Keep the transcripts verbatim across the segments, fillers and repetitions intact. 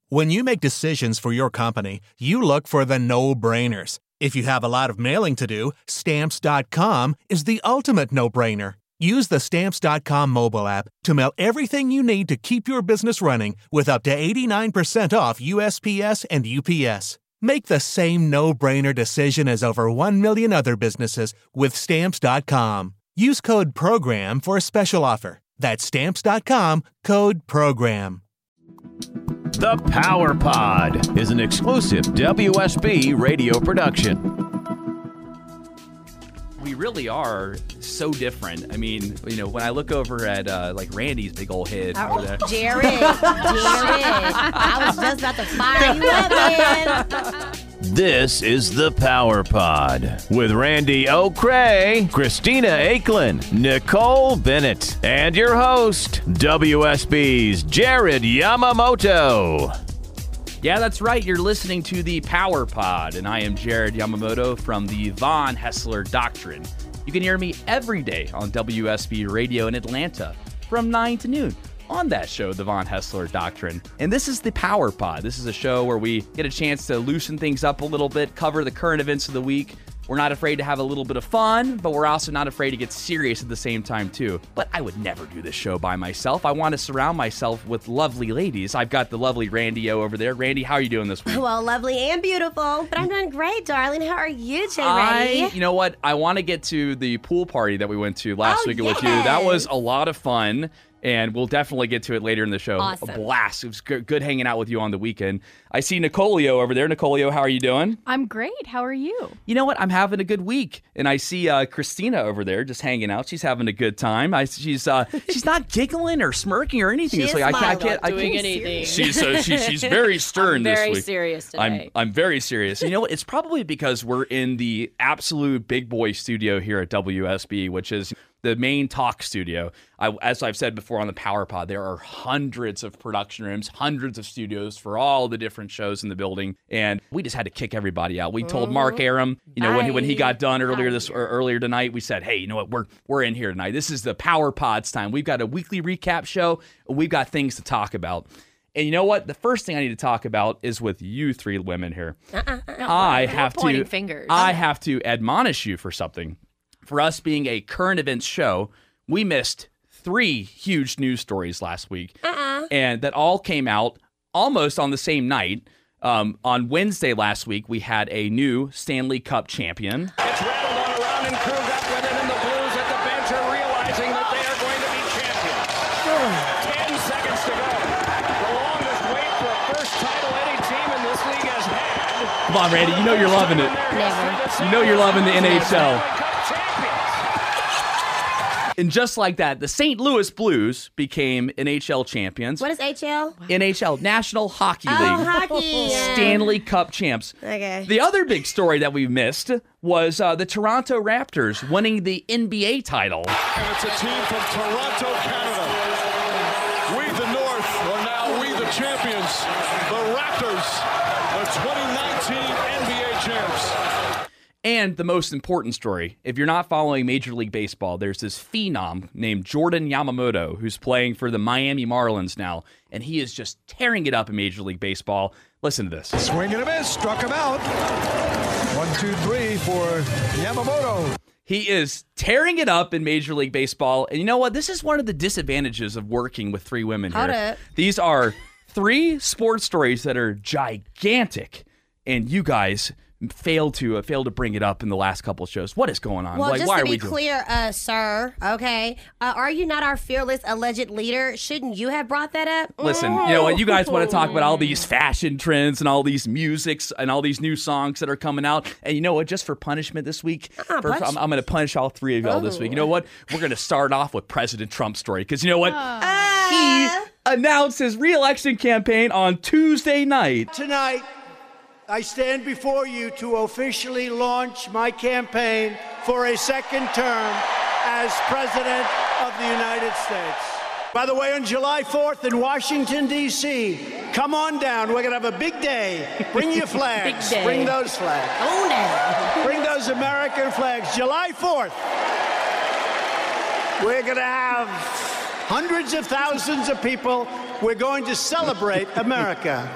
When you make decisions for your company, you look for the no-brainers. If you have a lot of mailing to do, Stamps dot com is the ultimate no-brainer. Use the Stamps dot com mobile app to mail everything you need to keep your business running with up to eighty-nine percent off U S P S and U P S. Make the same no-brainer decision as over one million other businesses with Stamps dot com. Use code PROGRAM for a special offer. That's Stamps dot com, code PROGRAM. The Power Pod is an exclusive W S B radio production. We really are so different. I mean, you know, when I look over at uh, like Randy's big old head Oh, over there. Jared, Jared, I was just about to fire you up, man. This is the Power Pod with Randy O'Cray, Christina Aiklin, Nicole Bennett, and your host, W S B's Jared Yamamoto. Yeah, that's right. You're listening to the Power Pod, and I am Jared Yamamoto from the Von Haessler Doctrine. You can hear me every day on W S B Radio in Atlanta from nine to noon on that show, the Von Haessler Doctrine. And this is the Power Pod. This is a show where we get a chance to loosen things up a little bit, cover the current events of the week. We're not afraid to have a little bit of fun, but we're also not afraid to get serious at the same time, too. But I would never do this show by myself. I want to surround myself with lovely ladies. I've got the lovely Randy O over there. Randy, how are you doing this week? Well, lovely and beautiful, but I'm doing great, darling. How are you, Jay I, Reddy? you know what? I want to get to the pool party that we went to last Oh, week with you. yes. That was a lot of fun. And we'll definitely get to it later in the show. Awesome. A blast. It was good, good hanging out with you on the weekend. I see Nicolio over there. Nicolio, how are you doing? I'm great. How are you? You know what? I'm having a good week. And I see uh, Christina over there just hanging out. She's having a good time. I, she's uh, she's not giggling or smirking or anything. She It's is like, I, smiling. can't, I Not doing can't. anything. She's, uh, she, she's very stern I'm this very week. serious today. I'm I'm very serious. You know what? It's probably because we're in the absolute big boy studio here at W S B, which is the main talk studio. I, as I've said before on the Power Pod, there are hundreds of production rooms, hundreds of studios for all the different shows in the building, and we just had to kick everybody out. We told Mark Aram, you know, when he, when he got done earlier this or earlier tonight, we said, hey, you know what? We're we're in here tonight. This is the Power Pod's time. We've got a weekly recap show. And we've got things to talk about. And you know what? The first thing I need to talk about is with you three women here. Uh-uh. I have to pointing fingers. I have to admonish you for something. For us being a current events show, we missed three huge news stories last week, Uh-uh. and that all came out almost on the same night. Um, on Wednesday last week, we had a new Stanley Cup champion. It's rattled on around and Krug up with it, and the Blues at the bench are realizing that they are going to be champions. Ten seconds to go. The longest wait for a first title any team in this league has had. Come on, Randy, you know you're loving it. Never. You know you're loving the N H L. Cup champions. And just like that, the Saint Louis Blues became N H L champions. What is H L? N H L, National Hockey Oh, League. hockey. yeah. Stanley Cup champs. Okay. The other big story that we missed was uh, the Toronto Raptors winning the N B A title. And it's a team from Toronto, Canada. We, the North, are now we, the champions. The Raptors, the twenty nineteen N B A champs. And the most important story, if you're not following Major League Baseball, there's this phenom named Jordan Yamamoto who's playing for the Miami Marlins now, and he is just tearing it up in Major League Baseball. Listen to this. Swing and a miss, struck him out. One, two, three for Yamamoto. He is tearing it up in Major League Baseball. And you know what? This is one of the disadvantages of working with three women here. Hold up. These are three sports stories that are gigantic, and you guys failed to uh, failed to bring it up in the last couple of shows. What is going on? Well, like, just why to are be we doing- clear, uh, sir, okay, uh, are you not our fearless alleged leader? Shouldn't you have brought that up? Listen, you know what? You guys want to talk about all these fashion trends and all these musics and all these new songs that are coming out. And you know what? Just for punishment this week, Uh-uh, for, punch- I'm, I'm going to punish all three of y'all this week. You know what? We're going to start off with President Trump's story because you know what? He announced his re-election campaign on Tuesday night. Tonight, I stand before you to officially launch my campaign for a second term as President of the United States. By the way, on July fourth in Washington, D C, come on down. We're going to have a big day. Bring your flags. Big day. Bring those flags. Oh, no. Bring those American flags. July fourth, we're going to have hundreds of thousands of people. We're going to celebrate America.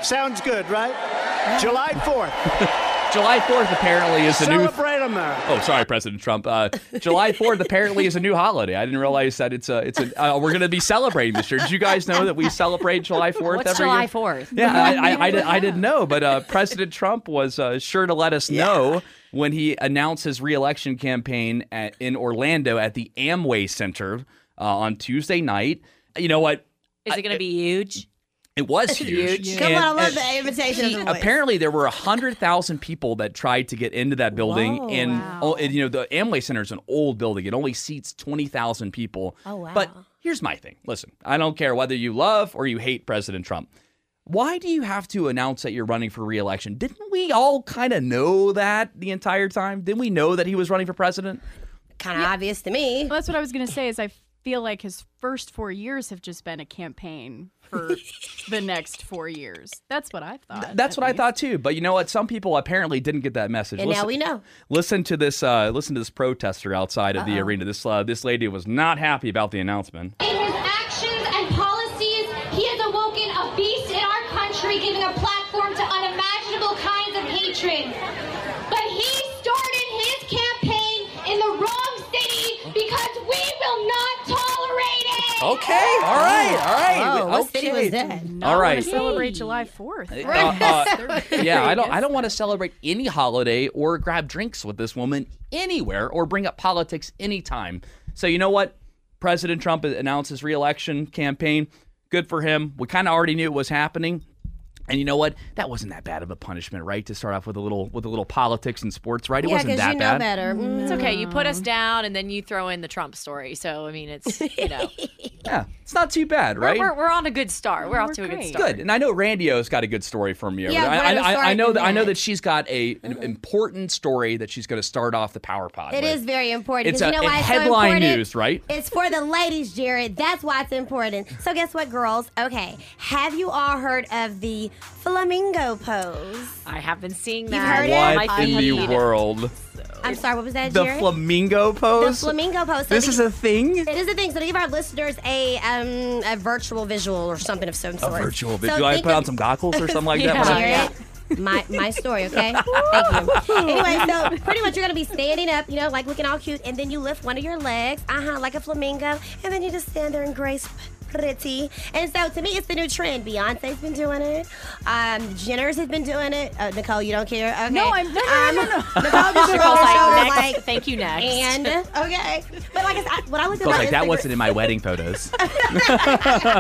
Sounds good, right? July fourth. July fourth apparently is a new... Celebrate America. Oh, sorry, President Trump. Uh, July fourth apparently is a new holiday. I didn't realize that it's a, it's a, uh, we're going to be celebrating this year. Did you guys know that we celebrate July fourth What's every July year? fourth? Yeah, I, I, I, did, I didn't know, but uh, President Trump was uh, sure to let us know when he announced his reelection campaign at, in Orlando at the Amway Center uh, on Tuesday night. You know what? Is it going to be huge? It was huge. Huge. Come And- on, I love and- the invitation. He- of the voice. apparently, there were one hundred thousand people that tried to get into that building. Whoa, and, wow. oh, and, you know, the Amway Center is an old building. It only seats twenty thousand people. Oh, wow. But here's my thing. Listen, I don't care whether you love or you hate President Trump. Why do you have to announce that you're running for re-election? Didn't we all kind of know that the entire time? Didn't we know that he was running for president? Kind of obvious to me. Well, that's what I was going to say is I feel like his first four years have just been a campaign for the next four years. That's what I thought. That's at what I least. thought too. But you know what? Some people apparently didn't get that message. And now we know. Listen to this. Uh, listen to this protester outside of the Uh-oh. arena. This uh, this lady was not happy about the announcement. In his actions and policies, he has awoken a beast in our country, giving a platform to unimaginable kinds of hatred. But he started his campaign in the wrong city because we will not tolerate it. Okay. All right. All right. Oh, what okay. city was that? Not All right. wanna celebrate July fourth. Uh, uh, yeah, I don't. I don't want to celebrate any holiday or grab drinks with this woman anywhere or bring up politics anytime. So you know what? President Trump announced his re-election campaign. Good for him. We kind of already knew it was happening. And you know what? That wasn't that bad of a punishment, right? To start off with a little with a little politics and sports, right? It Yeah, wasn't because that you know bad. better. Mm. It's okay. You put us down, and then you throw in the Trump story. So, I mean, it's, you know. Yeah, it's not too bad, right? We're, we're, we're on a good start. We're off We're to a good great. start. Good, and I know Randio's got a good story for me. Over Yeah, there. what I, other I, story I know than that I know that? that she's got a an important story that she's going to start off the Power Pod. It with. is very important. It's 'cause a, you know a why it's so headline important? news, right? It's for the ladies, Jared. That's why it's important. So guess what, girls? Okay, have you all heard of the flamingo pose? I have been seeing You've that. heard it? on What my in the feed. world? I'm sorry, what was that, The Jared? flamingo The pose? flamingo pose. So This the- is a thing? It is a thing. So to give our listeners a um a virtual visual or something of some A sort. virtual So video. I think put on of- some goggles or something like Yeah. that. Jared, my my story, okay? Thank you. Anyway, so pretty much you're gonna be standing up, you know, like looking all cute, and then you lift one of your legs, uh-huh, like a flamingo, and then you just stand there and grace pretty. And so to me, it's the new trend. Beyonce's been doing it. Um, Jenner's has been doing it. Uh, Nicole, you don't care? Okay. No, I'm- no, no, um, no, no. Nicole just Nicole's rolled her like, shoulders next. like, Thank you, next. and okay, but like I said, when I looked at I was my like, that Instagram- wasn't in my wedding photos. when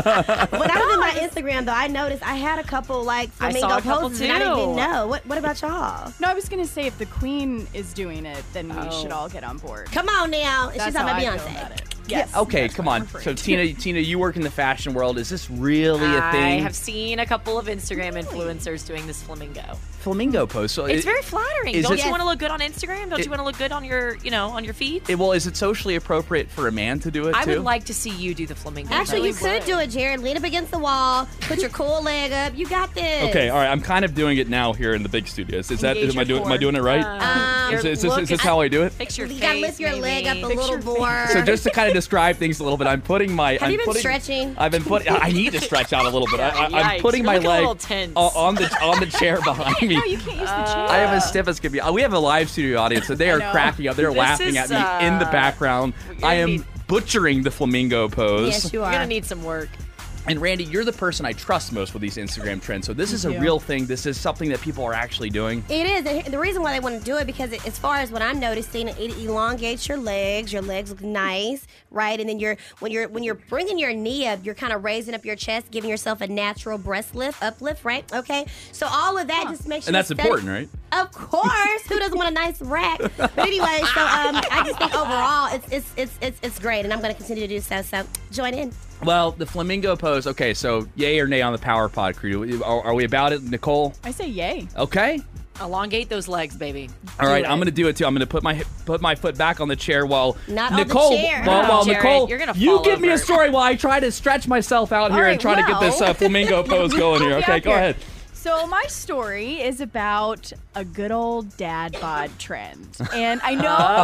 I was in my Instagram, though, I noticed I had a couple like I saw flamingo a couple, poses, and I didn't even too. know. What What about y'all? No, I was going to say if the Queen is doing it, then we Oh. should all get on board. Come on now, she's That's talking how about I feel Beyonce. about it. Yes. Okay, that's come what on. I'm So referring to. Tina, Tina, you work in the fashion world. Is this really a I thing? have seen a couple of Instagram influencers doing this flamingo. Flamingo pose. So It's it- very flattering. is Don't it- you want to look good on Instagram? Don't It- you want to look good on your, you know, on your feed? it- well, is it socially appropriate for a man to do it I too? would like to see you do the flamingo. Actually, you Really could do it, Jared. Lean up against the wall, put your cool leg up. You got this. Okay, all right. I'm kind of doing it now here in the big studios. Is that? Engage Am I your doing? Am I core. doing it right? Um, Your is, is this, look is this is- how I do it? Fix your You face. gotta lift your leg up maybe. a little more. So just to kind of describe things a little bit, I'm putting my. Have I'm you been putting, stretching? I've been putting. I need to stretch out a little bit. I, I, I'm Yikes, putting you're my looking a leg little tense. o- on the on the chair behind me. No, you can't use the chair. I am as stiff as can be. Uh, We have a live studio audience, so they are know. cracking up. They're This laughing is, at me in the uh, background. you're gonna I am need- butchering the flamingo pose. Yes, you You're are. gonna need some work. And Randy, you're the person I trust most with these Instagram trends. So this is a you. real thing. This is something that people are actually doing. It is. And the reason why they want to do it because it, as far as what I'm noticing, it elongates your legs. Your legs look nice, right? And then you're when you're when you're bringing your knee up, you're kind of raising up your chest, giving yourself a natural breast lift, uplift, right? Okay. So all of that just makes you. And that's aesthetic- important, right? Of course. Who doesn't want a nice rack? But anyway, so um, I just think overall it's it's it's it's, it's great, and I'm going to continue to do so. So join in. Well, the flamingo pose. Okay, so yay or nay on the Power Pod crew? Are, are we about it, Nicole? I say yay. Okay. Elongate those legs, baby. All right, it. I'm going to do it too. I'm going to put my put my foot back on the chair while Not on the Nicole. chair. While, No, while Jared, Nicole, you're gonna you fall give me a over. story while I try to stretch myself out here All and right, try to get this well. uh, flamingo pose going here. Okay, go Yeah. ahead. So my story is about a good old dad bod trend. And I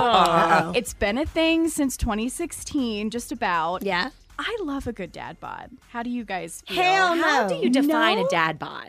know it's been a thing since twenty sixteen, just about. Yeah. I love a good dad bod. How do you guys feel? Hell no. How do you define No? a dad bod?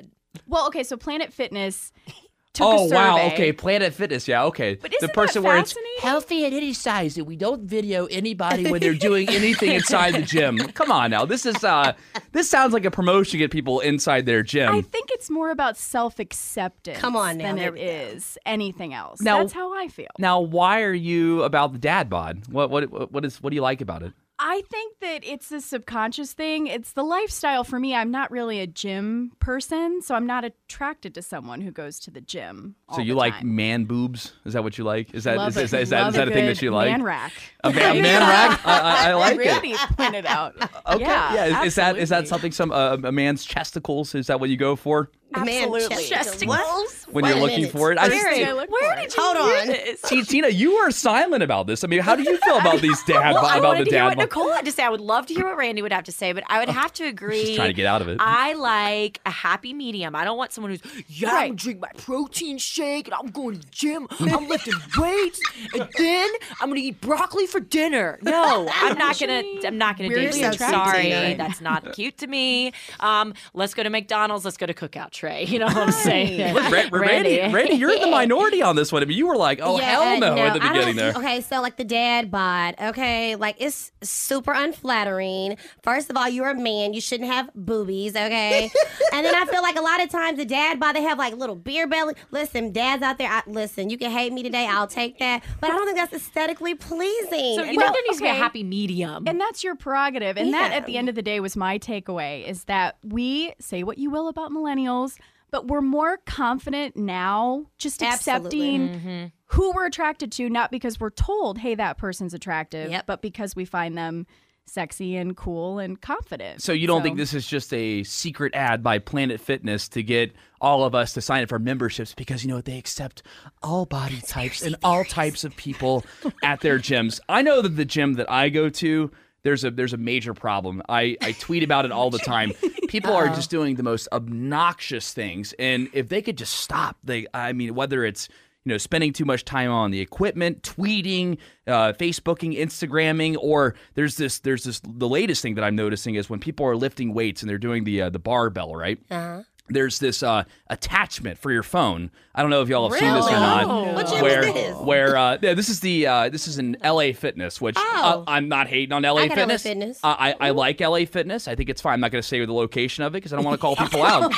Well, okay, so Planet Fitness took Oh a survey. wow, okay, Planet Fitness, yeah, okay. But the isn't person that where it's fascinating? healthy at any size, and we don't video anybody when they're doing anything inside the gym. Come on now, this is uh, this sounds like a promotion to get people inside their gym. I think it's more about self-acceptance Come on now, than there it we go. is anything else. Now- That's how I feel. Now, why are you about the dad bod? What what what is what do you like about it? I think that it's a subconscious thing. It's the lifestyle for me. I'm not really a gym person, so I'm not attracted to someone who goes to the gym. So all you the like time. man boobs? Is that what you like? Is that Love is, a- is, that is that love is that a thing good that you like? Man rack. A man, man rack? I, I, I like Randy it. pointed out. Okay, Yeah, Is, is that is that absolutely. something some uh, a man's chesticles? Is that what you go for Absolutely. chesticles. What? when Wait you're a looking minute. for it? I First just- thing I look Where for. did you Hold hear on. this? See, Tina, you are silent about this. I mean, how do you feel about these dad Well, I about wanted the to hear dad what bod? Nicole had to say. I would love to hear what Randy would have to say, but I would have to agree. She's trying to get out of it. I like a happy medium. I don't want someone who's, yeah, I'm Right. gonna drink my protein shake and I'm going to the gym. I'm lifting weights and then I'm gonna eat broccoli for dinner. No, I'm not gonna. I'm not gonna Weirdly date you. attracted, Sorry, Tina. that's not cute to me. Um, let's go to McDonald's. Let's go to Cookout Tray. You know what I'm saying? Ra- Ra- Randy, Randy, you're in the minority on this one. I mean, you were like, "Oh Yeah, hell no!" no, at the I beginning don't- there. Okay, so like the dad bod, okay, like it's super unflattering. First of all, you're a man, you shouldn't have boobies, okay? And then I feel like a lot of times the dad bod, they have like little beer belly. Listen, dads out there, I, listen, you can hate me today, I'll take that, but I don't think that's aesthetically pleasing. So you Well, think there needs to be a okay. happy medium. And that's your prerogative. And that, Yeah. at the end of the day, was my takeaway, is that we say what you will about millennials, but we're more confident now just Absolutely. accepting who we're attracted to, not because we're told, hey, that person's attractive, Yep. but because we find them sexy and cool and confident. So you don't think this is just a secret ad by Planet Fitness to get all of us to sign up for memberships because, you know, they accept all body types and all types of people at their gyms? I know that the gym that I go to, there's a there's a major problem. I, I tweet about it all the time. People are just doing the most obnoxious things, and if they could just stop, they I mean, whether it's you know, spending too much time on the equipment, tweeting, uh, Facebooking, Instagramming, or there's this, there's this, the latest thing that I'm noticing is when people are lifting weights and they're doing the uh, the barbell, right? Uh-huh. There's this uh, attachment for your phone. I don't know if y'all have seen this or Really? not. Oh. What gym is where, this? where uh, yeah, this is the uh, this is in L A Fitness, which Oh. uh, I'm not hating on L A I got L A Fitness. Fitness. Uh, I I like L A Fitness. I think it's fine. I'm not going to say the location of it because I don't want to call people out.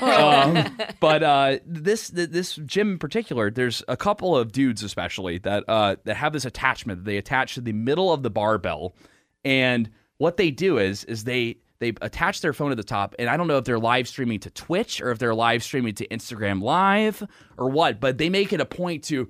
um, but uh, this th- this gym in particular, there's a couple of dudes especially that uh, that have this attachment that they attach to the middle of the barbell, and what they do is is they they attach their phone to the top, and I don't know if they're live streaming to Twitch or if they're live streaming to Instagram Live or what, but they make it a point to,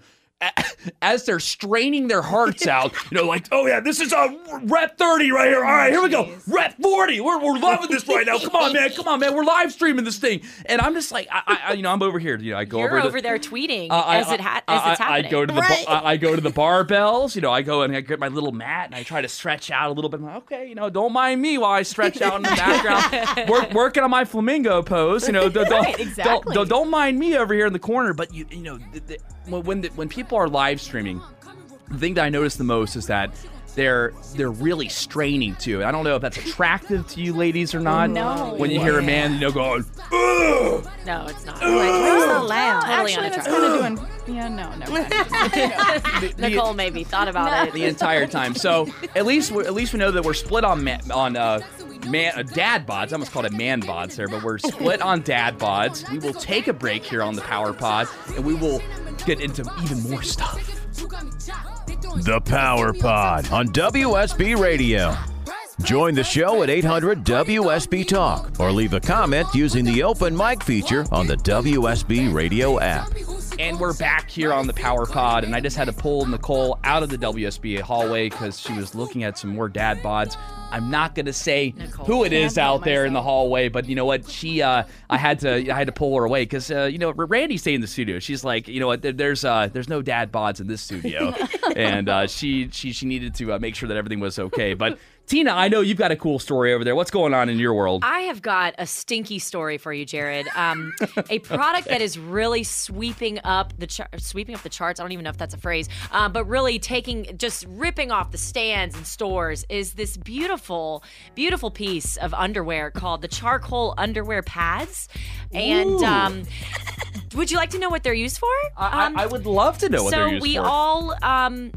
as they're straining their hearts out, you know, like, oh yeah, this is a rep thirty right here. All right, here we go. Rep forty. We're, we're loving this right now. Come on, man. Come on, man. We're live streaming this thing. And I'm just like, I, I you know, I'm over here. You know, I go You're over, to- over there tweeting uh, I- as it ha- I, as it's I- happening. I go to the Right. I, I go to the barbells. You know, I go and I get my little mat and I try to stretch out a little bit. I'm like, okay, you know, don't mind me while I stretch out in the background, work, working on my flamingo pose. You know, don't, don't, Right, exactly. don't, don't, don't mind me over here in the corner. But you, you know, the, the, when when, the, when people are live streaming, the thing that I notice the most is that they're they're really straining too. I don't know if that's attractive to you ladies or not. No. When you hear a man, you know, going, ugh. No, it's not. Like, you're so loud. Totally Actually, that's unattractive. kind of doing. Yeah, no, no. The- the- Nicole maybe thought about it. the entire time. So at least we at least we know that we're split on ma- on uh, man uh, dad bods. I almost called it man bods there, but we're split on dad bods. We will take a break here on the Power Pod, and we will get into even more stuff. The Power Pod on W S B Radio. Join the show at eight hundred W S B Talk or leave a comment using the open mic feature on the W S B Radio app. And we're back here on the Power Pod, and I just had to pull Nicole out of the W S B hallway because she was looking at some more dad bods. I'm not gonna say Nicole. who it is Can't out help there in the myself. hallway, but you know what? She, uh, I had to, I had to pull her away because uh, you know Randy stayed in the studio. She's like, you know what? There, there's, uh, there's no dad bods in this studio, and uh, she, she, she needed to uh, make sure that everything was okay. But Tina, I know you've got a cool story over there. What's going on in your world? I have got a stinky story for you, Jared. Um, a product that is really sweeping up the char- sweeping up the charts. I don't even know if that's a phrase, uh, but really taking, just ripping off the stands in stores is this beautiful, beautiful piece of underwear called the charcoal underwear pads. And um, would you like to know what they're used for? I, Um, I, I would love to know what so they're used we for. all um,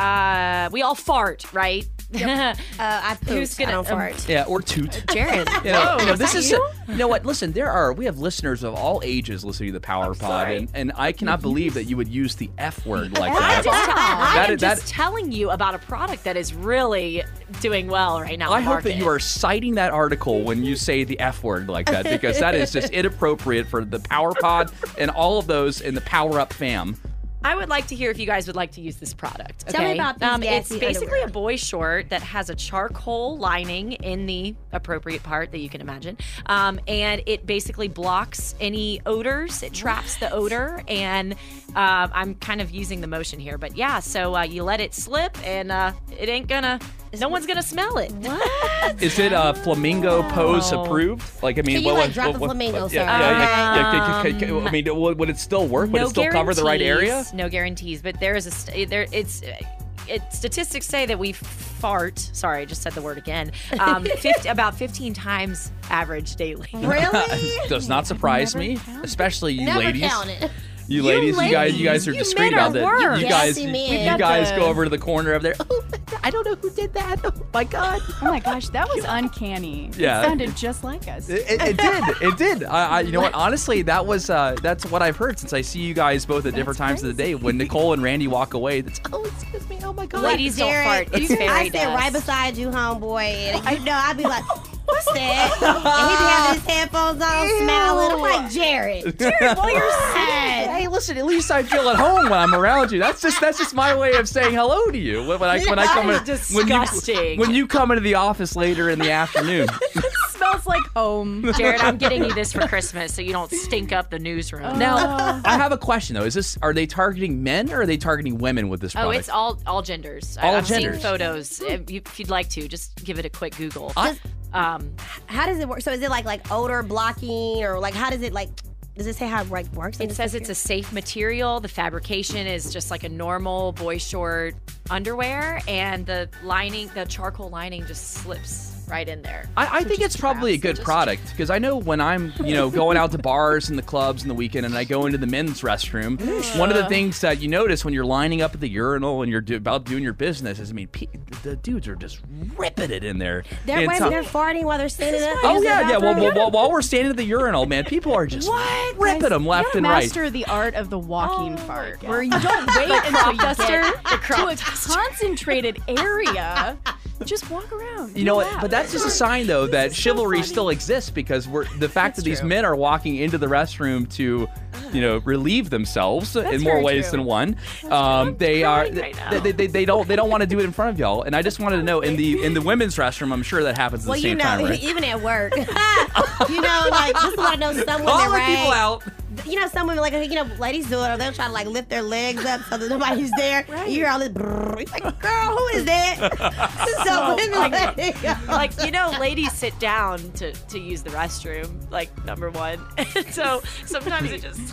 uh, we all fart, right? Uh, I poop. Who's gonna I don't um, fart. Yeah, or toot. Jared. You know, Whoa, you know is this that is you? you know what? Listen, there are we have listeners of all ages listening to the Power Pod, and, and I cannot believe that you would use the F word like I'm that. just, I That am is- that- just telling you about a product that is really doing well right now. I in the hope that market. you are citing that article when you say the F word like that, because that is just inappropriate for the Power Pod and all of those in the Power Up fam. I would like to hear if you guys would like to use this product. Tell me okay? about these um, It's gassy basically underwear. a boy short that has a charcoal lining in the appropriate part that you can imagine, um, and it basically blocks any odors. It traps the odor, and uh, I'm kind of using the motion here, but yeah. So uh, you let it slip, and uh, it ain't gonna. No one's gonna smell it. What? Is it uh, flamingo pose approved? Like, I mean, Can you, what, like, what- drop what- a what- flamingo, yeah, sir? yeah, yeah, yeah, yeah, yeah, yeah, Um, I mean, would, would it still work? Would no it still cover the right area? guarantees, No guarantees, but there is a st- there. It's it. Statistics say that we fart. Sorry, I just said the word again. Um, fifty, about fifteen times average daily. Really? Does not surprise me, especially you Never ladies. counted. You ladies, you guys, you guys are you discreet men are about that. worse. You, you guys, Gassy you, men. you guys the- go over to the corner over there. Oh, I don't know who did that. Oh my God. Oh my gosh, that was uncanny. Yeah. It sounded just like us. It, it, it did. It did. I, I, you know what? Honestly, that was uh, that's what I've heard since I see you guys both at different times of the day. When Nicole and Randy walk away, that's oh, excuse me. Oh my God. Ladies don't Jared, fart. It's you- fairy I sit dust. right beside you, homeboy, and you know I'd be like, "What's that?" And he'd be having his headphones on, smiling. I'm like, "Jared, Jared, well, you're sad." Hey, listen. At least I feel at home when I'm around you. That's just that's just my way of saying hello to you. When, when I when I come in, That is when disgusting. you when you come into the office later in the afternoon. Smells like home. Jared, I'm getting you this for Christmas so you don't stink up the newsroom. Now, I have a question though. Is this are they targeting men or are they targeting women with this Oh, product? it's all all genders. I- All I've genders. seen photos. If, you, if you'd like to, just give it a quick Google. I- Um, How does it work? So is it like like odor blocking, or like how does it like? Does it say how it like works? it says it's a safe material. The fabrication is just like a normal boy short underwear, and the lining, the charcoal lining, just slips right in there. I, I think it's probably a good product because I know when I'm, you know, going out to bars and the clubs in the weekend and I go into the men's restroom, one of the things that you notice when you're lining up at the urinal and you're do, about doing your business is, I mean, pe- the dudes are just ripping it in there. They're, And wait, so- they're farting while they're standing up. Oh using yeah, the yeah. Well, bathroom? well, while we're standing at the urinal, man, people are just What? ripping Guys, them left you and gotta right. master the art of the walking Oh fart, my where you God. don't wait The until crop you duster? get The crop to a duster. concentrated area. Just walk around. You know what? Relax. But that's just a sign, though, that chivalry still exists because we're the fact that these true. men are walking into the restroom to, you know, relieve themselves in more very ways true. than one. Um, they are crying right now. they, they, they don't they don't want to do it in front of y'all. And I just wanted to know in the in the women's restroom, I'm sure that happens at Well, the you same know, time, right? even at work, you know, like just want to know some women, Calling right? people out. You know, some women like you know, ladies do it, or they'll try to like lift their legs up so that nobody's there. You hear all this, brrr. You're like, girl, who is that? so women like, Like, you know, ladies sit down to, to use the restroom, like, number one. And so sometimes it just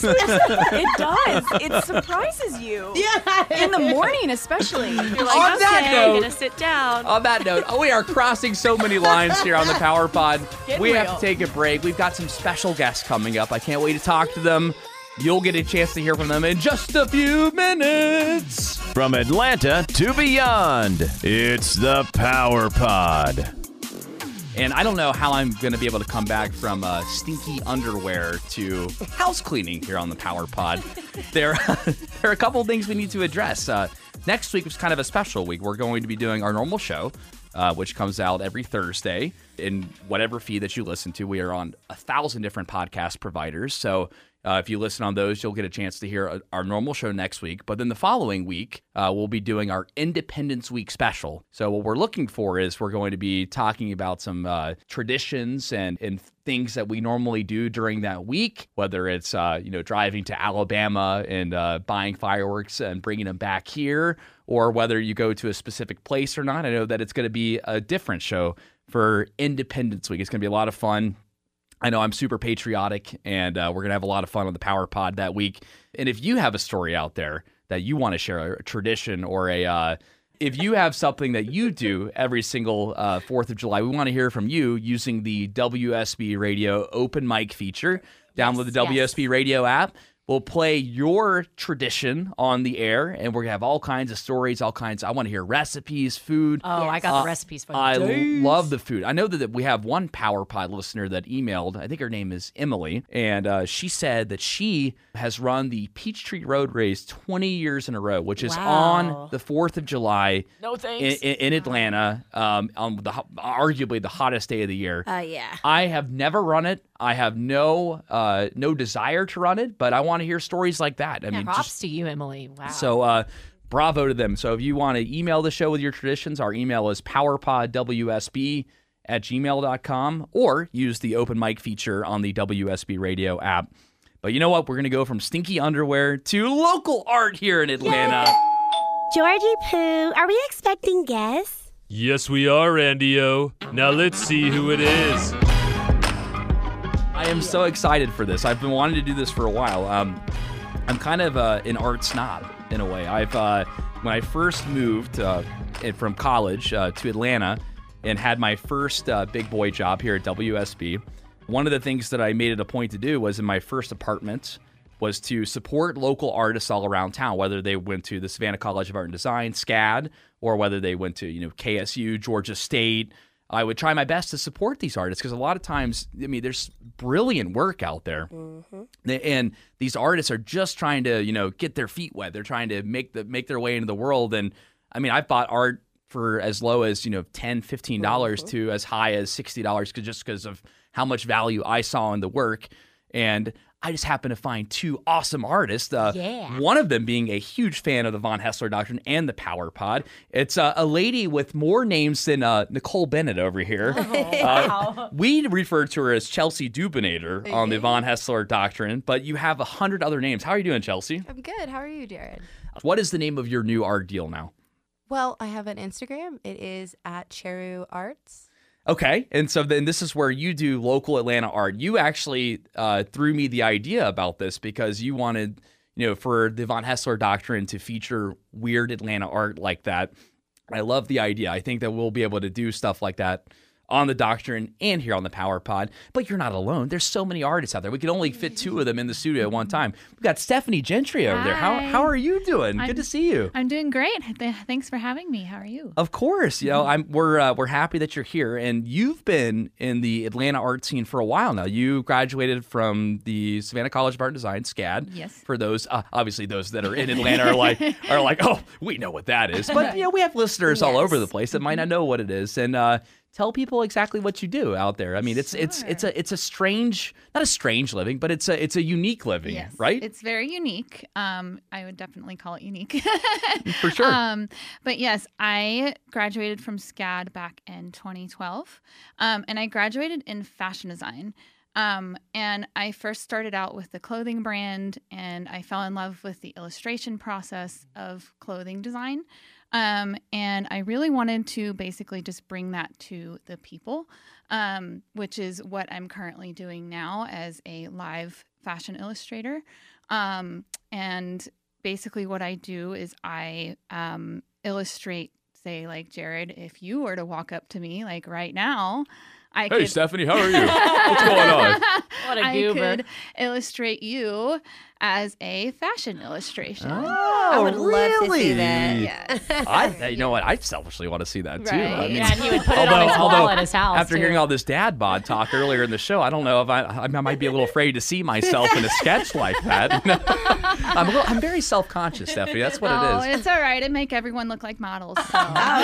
it does. It surprises you. yeah, In the morning, especially. You're You're like, like, On that okay, note- I'm gonna sit down. On that note, we are crossing so many lines here on the Power Pod. Get we have real. to take a break. We've got some special guests coming up. I can't wait to talk to them. You'll get a chance to hear from them in just a few minutes. From Atlanta to beyond, it's the Power Pod. And I don't know how I'm going to be able to come back from uh, stinky underwear to house cleaning here on the Power Pod. There, there are a couple of things we need to address. Uh, next week was kind of a special week. We're going to be doing our normal show, uh, which comes out every Thursday. in whatever feed that you listen to. We are on a thousand different podcast providers. So uh, if you listen on those, you'll get a chance to hear our normal show next week. But then the following week, uh, we'll be doing our Independence Week special. So what we're looking for is we're going to be talking about some uh, traditions and, and things that we normally do during that week, whether it's uh, you know driving to Alabama and uh, buying fireworks and bringing them back here, or whether you go to a specific place or not. I know that it's going to be a different show for Independence Week. It's going to be a lot of fun. I know I'm super patriotic, and uh, we're going to have a lot of fun on the Power Pod that week. And if you have a story out there that you want to share, a tradition or a uh, if you have something that you do every single uh, fourth of July, we want to hear from you using the W S B Radio open mic feature. Download yes, the W S B yes. Radio app. We'll play your tradition on the air, and we're going to have all kinds of stories, all kinds. I want to hear recipes, food. Oh, yes. I got uh, the recipes for you. I Jeez. love the food. I know that we have one Power Pod listener that emailed. I think her name is Emily, and uh, she said that she has run the Peachtree Road Race twenty years in a row, which is wow. on the fourth of July no thanks. In, in Atlanta, um, on the arguably the hottest day of the year. Uh, yeah. I have never run it. I have no uh, no desire to run it, but I want to hear stories like that. I yeah, mean, props just, to you, Emily. Wow. So uh, bravo to them. So if you want to email the show with your traditions, our email is powerpodwsb at gmail dot com, or use the open mic feature on the W S B Radio app. But you know what? We're going to go from stinky underwear to local art here in Atlanta. Yay! Georgie Pooh, are we expecting guests? Yes, we are, Randy-O. Now let's see who it is. I am so excited for this. I've been wanting to do this for a while. Um, I'm kind of uh, an art snob in a way. I've uh, when I first moved uh, from college uh, to Atlanta and had my first uh, big boy job here at W S B, one of the things that I made it a point to do was in my first apartment was to support local artists all around town, whether they went to the Savannah College of Art and Design, SCAD, or whether they went to you know K S U, Georgia State. I would try my best to support these artists because a lot of times, I mean, there's brilliant work out there. Mm-hmm. And these artists are just trying to, you know, get their feet wet. They're trying to make the make their way into the world. And I mean, I've bought art for as low as, you know, ten dollars, fifteen dollars mm-hmm. to as high as sixty dollars just because of how much value I saw in the work. And I just happened to find two awesome artists. Uh, yeah. One of them being a huge fan of the Von Haessler Doctrine and the Power Pod. It's uh, a lady with more names than uh, Nicole Bennett over here. Oh, wow. uh, we refer to her as Chelsea Dubinator on the Von Haessler Doctrine, but you have a hundred other names. How are you doing, Chelsea? I'm good. How are you, Jared? What is the name of your new art deal now? Well, I have an Instagram. It is at Cheru Arts. Okay, and so then this is where you do local Atlanta art. You actually uh, threw me the idea about this because you wanted, you know, for the Von Haessler Doctrine to feature weird Atlanta art like that. I love the idea. I think that we'll be able to do stuff like that on the Doctrine and here on the Power Pod. But you're not alone. There's so many artists out there. We can only fit two of them in the studio at one time. We've got Stephanie Gentry over Hi. there. How how are you doing? I'm, Good to see you. I'm doing great. Th- Thanks for having me. How are you? Of course. You know, I'm we're uh, we're happy that you're here, and you've been in the Atlanta art scene for a while now. You graduated from the Savannah College of Art and Design, SCAD. Yes. For those, uh, obviously, those that are in Atlanta are like are like, oh, we know what that is. But you know, we have listeners Yes. all over the place that might not know what it is, and uh, tell people exactly what you do out there. I mean, it's Sure. it's it's a it's a strange, not a strange living, but it's a it's a unique living, Yes, right? It's very unique. Um, I would definitely call it unique. For sure. Um, but yes, I graduated from SCAD back in twenty twelve, um, and I graduated in fashion design. Um, and I first started out with the clothing brand, and I fell in love with the illustration process of clothing design. Um, and I really wanted to basically just bring that to the people, um, which is what I'm currently doing now as a live fashion illustrator. Um, and basically what I do is I um, illustrate, say, like, Jared, if you were to walk up to me, like right now, I hey, could... Stephanie, how are you? What's going on? What a I goober. could illustrate you as a fashion illustration. Oh, I would love to see really? that. Yes. I, you know what? I selfishly want to see that too. Right. I mean, Yeah, and he would put it on his wall at his house, After too. hearing all this dad bod talk earlier in the show, I don't know if I, I might be a little afraid to see myself in a sketch like that. You know? I'm, a little, I'm very self-conscious, Stephanie. That's what oh, it is. it's all right. It make everyone look like models. So.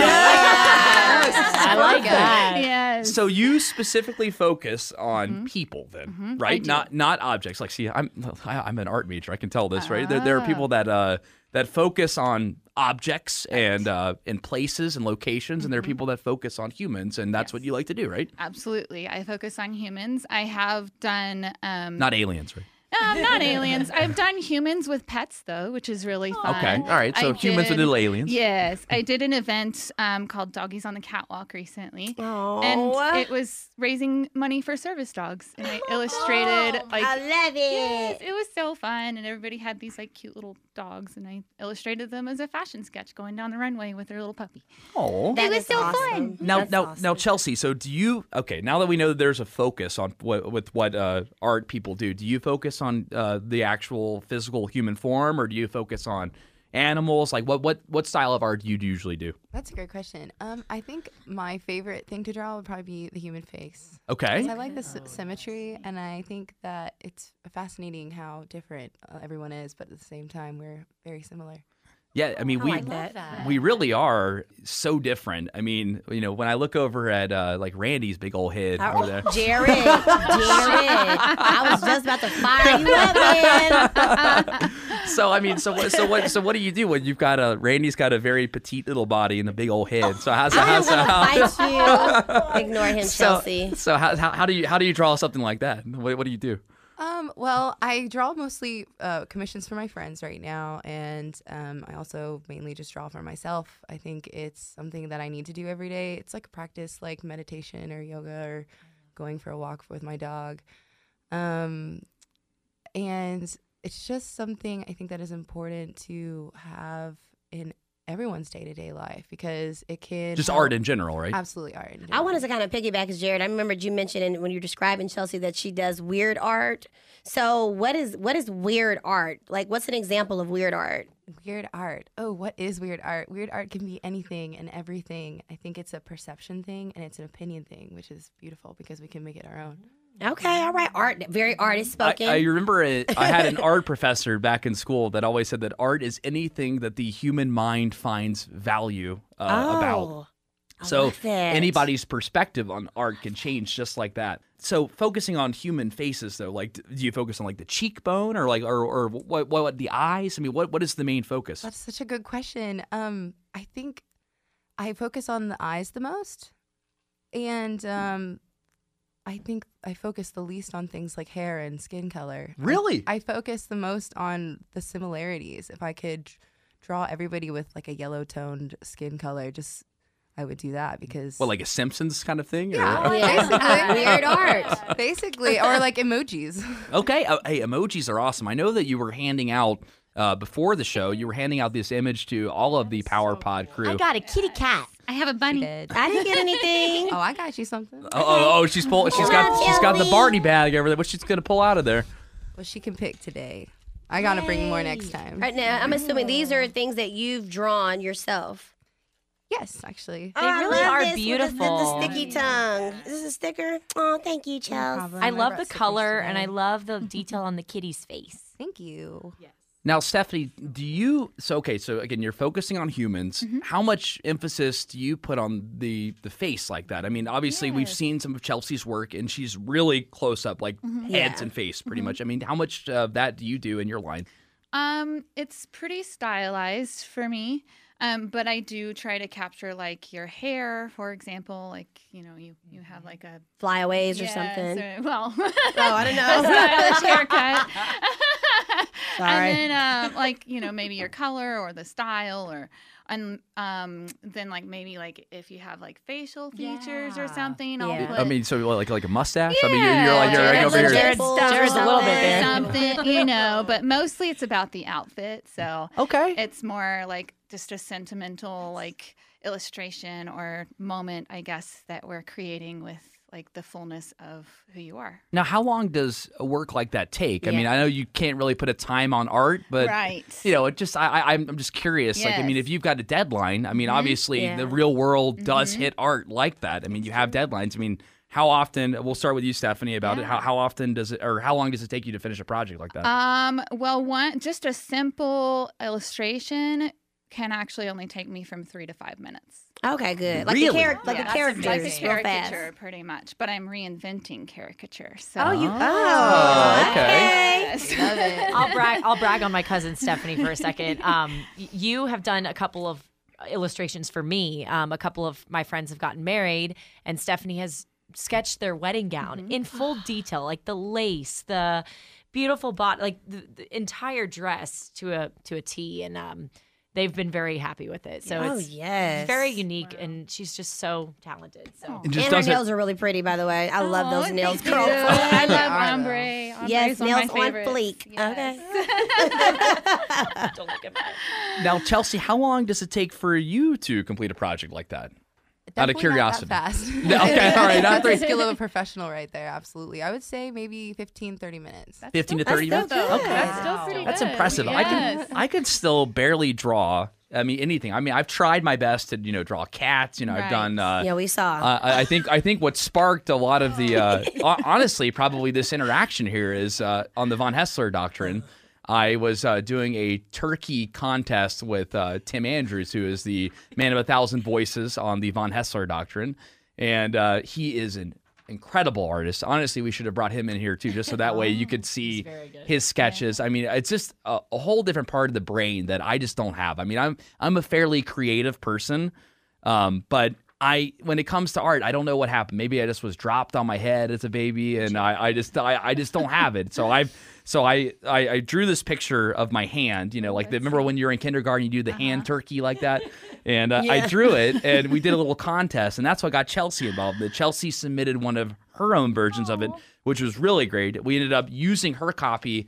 I like that. Yes. So you specifically focus on Mm-hmm. people, then, Mhm, right? I do. Not not objects. Like, see, I'm I- I'm an art major. I can tell this, right? There, there are people that uh, that focus on objects and uh, and places and locations, and there are Mm-hmm. people that focus on humans, and that's what you like to do, right? Absolutely. I focus on humans. I have done um Not aliens, right? um, not aliens. I've done humans with pets though, which is really fun. Okay, all right. So I humans with did- little aliens. Yes, I did an event um, called Doggies on the Catwalk recently, Aw. and it was raising money for service dogs. And I illustrated like I love it. yes, it was so fun, and everybody had these like cute little dogs, and I illustrated them as a fashion sketch going down the runway with their little puppy. Oh, That It was is so awesome. fun. Now, That's now, awesome. now, Chelsea. So, do you? Okay, now that we know that there's a focus on what with what uh, art people do, do you focus on uh, the actual physical human form, or do you focus on animals? Like, what what what style of art do you usually do? That's a great question. Um, I think my favorite thing to draw would probably be the human face. Okay. 'Cause I like the sy- symmetry, and I think that it's fascinating how different uh, everyone is, but at the same time, we're very similar. Yeah, I mean, I we like that. we really are so different. I mean, you know, when I look over at uh, like Randy's big old head over there. Jared, Jared, I was just about to fire you up, man. So I mean, so what? So what? So what do you do when you've got a Randy's got a very petite little body and a big old head? So how's I am how's gonna how? fight you. Ignore him, So, Chelsea. so how, how how do you how do you draw something like that? What what do you do? Um, well, I draw mostly uh, commissions for my friends right now, and um, I also mainly just draw for myself. I think it's something that I need to do every day. It's like a practice, like meditation or yoga or going for a walk with my dog. Um, and it's just something I think that is important to have in everyone's day-to-day life because it can Just help- art in general, right? Absolutely art in I general. wanted to kind of piggyback as Jared. I remembered you mentioning when you're describing Chelsea that she does weird art. So what is what is weird art? Like, what's an example of weird art? Weird art. Oh, what is weird art? Weird art can be anything and everything. I think it's a perception thing and it's an opinion thing, which is beautiful because we can make it our own. Okay, all right. Art, very artist I, spoken. I remember it, I had an art professor back in school that always said that art is anything that the human mind finds value uh, about. Oh, I So love that. anybody's perspective on art can change just like that. So focusing on human faces, though, like, do you focus on like the cheekbone or like or or what what, what the eyes? I mean, what what is the main focus? That's such a good question. Um, I think I focus on the eyes the most, and um, I think I focus the least on things like hair and skin color. I- Really? I, focus the most on the similarities. If I could d- draw everybody with like a yellow toned skin color, just I would do that because What, like a Simpsons kind of thing? yeah, Or? basically Weird art. basically, or like emojis. Okay. Uh, hey, emojis are awesome. I know that you were handing out uh, before the show. You were handing out this image to all of the Power Pod crew. I got a kitty cat. I have a bunny. Did. I didn't get anything. Oh, I got you something. Oh, oh, oh, she's pull, She's got on, she's got the Chelsea. Barney bag over there. What she's gonna pull out of there? Well, she can pick today. I gotta bring more next time. Right now, I'm assuming these are things that you've drawn yourself. Yes, actually. Oh, I really love are this with the- beautiful. The, sticky tongue. Is this a sticker? Oh, thank you, Chelsea. I love the color and I love the detail on the kitty's face. Thank you. Now, Stephanie, do you? So okay, so again, you're focusing on humans. Mm-hmm. How much emphasis do you put on the the face like that? I mean, obviously, we've Yes. seen some of Chelsea's work, and she's really close up, like Mm-hmm. heads Yeah. and face, pretty much. I mean, how much of that do you do in your line? Um, it's pretty stylized for me. Um, but I do try to capture like your hair, for example, like, you know, you, you have like a Flyaways or Yes, something. or- well, Oh, I don't know. stylish haircut. Sorry. And then um, like, you know, maybe your color or the style or and um then like maybe like if you have like facial features or Yeah. something, I'll Yeah. put I mean, so like like a mustache. I mean, you're, you're like you're Yeah, right over Jared's here. legit. Jared's, Jared's a little bit there. something, you know, but mostly it's about the outfit. So Okay. it's more like just a sentimental like illustration or moment, I guess, that we're creating with like the fullness of who you are. Now, how long does a work like that take? I Yeah. mean, I know you can't really put a time on art, but Right. you know, it just I, I I'm just curious. Like, I mean, Yes. if you've got a deadline, I mean, Mhm. obviously Yeah. the real world does Mhm. hit art like that. I mean, you have deadlines. I mean, how often? We'll start with you, Stephanie, about it. How how often does it, or how long does it take you to finish a project like that? Um, well, one just a simple illustration can actually only take me from three to five minutes. Okay, good. Like Really? the char- like Yeah, the characters, like a real fast. caricature, pretty much. But I'm reinventing caricature. So. Oh, you- Oh, okay. Yes. Love it. I'll brag. I'll brag on my cousin Stephanie for a second. Um, y- you have done a couple of illustrations for me. Um, a couple of my friends have gotten married, and Stephanie has sketched their wedding gown in full detail, like the lace, the beautiful bot, like the, the entire dress to a to a T, and um, they've been very happy with it. So Oh, it's yes. very unique, and she's just so talented. So It just And her doesn't- nails are really pretty, by the way. I love those Aw, nails. thank Girl. you. I love are, though. ombre. Ombre's Yes, one of nails my on favorites. fleek. Yes. Okay. don't look at me. Now, Chelsea, how long does it take for you to complete a project like that? Out of Definitely curiosity. Not that fast. No, okay, all right, not That's the three- skill of a professional right there. Absolutely. I would say maybe fifteen, thirty minutes. fifteen to thirty minutes. good. Okay, That's still pretty that's good. impressive. I Yes. can I could still barely draw. I mean, anything. I mean, I've tried my best to you know draw cats. You know, I've Right. done. Uh, Yeah, we saw. Uh, I I think I think what sparked a lot of the uh, ho- honestly probably this interaction here is uh, on the von Hessler doctrine. I was uh, doing a turkey contest with uh, Tim Andrews, who is the man of a thousand voices on the von Hessler doctrine, and uh, he is an incredible artist. Honestly, we should have brought him in here too, just so that way you could see his sketches. I mean, it's just a, a whole different part of the brain that I just don't have. I mean, I'm I'm a fairly creative person, um, but I when it comes to art, I don't know what happened. Maybe I just was dropped on my head as a baby, and I, I just I, I just don't have it. So I've so I, I I drew this picture of my hand. You know, like the, remember when you were in kindergarten, you do the hand turkey like that, and uh, I Yeah. drew it, and we did a little contest, and that's what got Chelsea involved. The Chelsea submitted one of her own versions of it, which was really great. We ended up using her copy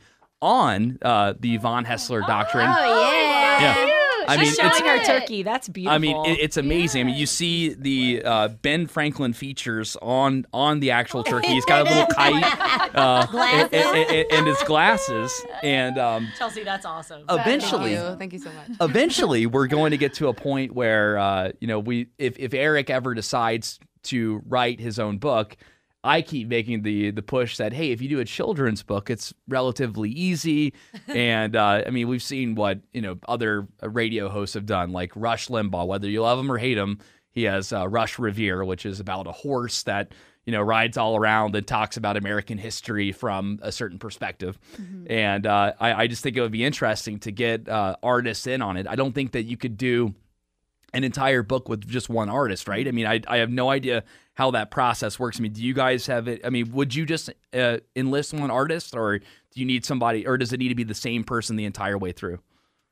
on uh, the von Hessler doctrine. Oh, yeah. Yeah. I mean, She's showing it's, her turkey. That's beautiful. I mean, it, it's amazing. I mean, you see the uh, Ben Franklin features on on the actual turkey. He's got a little kite uh, and, and, and, and his glasses. And um, Chelsea, that's awesome. eventually, Thank you. Thank you so much. eventually, we're going to get to a point where uh, you know we if if Eric ever decides to write his own book. I keep making the the push that, hey, if you do a children's book, it's relatively easy. And, uh, I mean, we've seen what, you know, other radio hosts have done, like Rush Limbaugh. Whether you love him or hate him, he has uh, Rush Revere, which is about a horse that, you know, rides all around and talks about American history from a certain perspective. And uh, I, I just think it would be interesting to get uh, artists in on it. I don't think that you could do an entire book with just one artist, right? I mean, I I have no idea how that process works. I mean, do you guys have it? I mean, would you just uh, enlist one artist, or do you need somebody, or does it need to be the same person the entire way through?